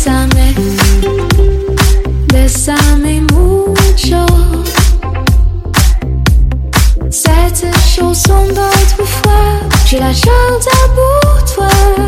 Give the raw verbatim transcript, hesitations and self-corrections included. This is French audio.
Bésame, bésame mucho. Cette chanson d'autrefois, j'ai la chanté pour toi.